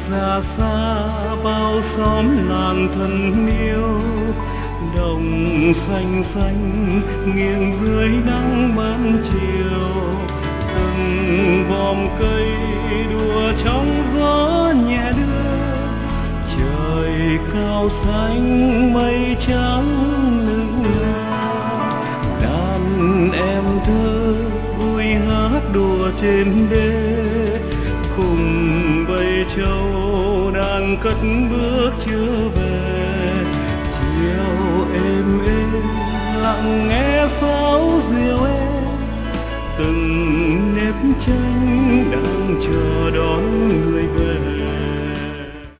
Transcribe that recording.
xa xa bao xóm làng thân yêu, đồng xanh xanh nghiêng dưới nắng ban chiều, từng vòm cây đùa trong gió nhẹ đưa, trời cao xanh mây trắng lững la, đàn em thơ vui hát đùa trên đê, cùng bầy trâu đang cất bước chưa về.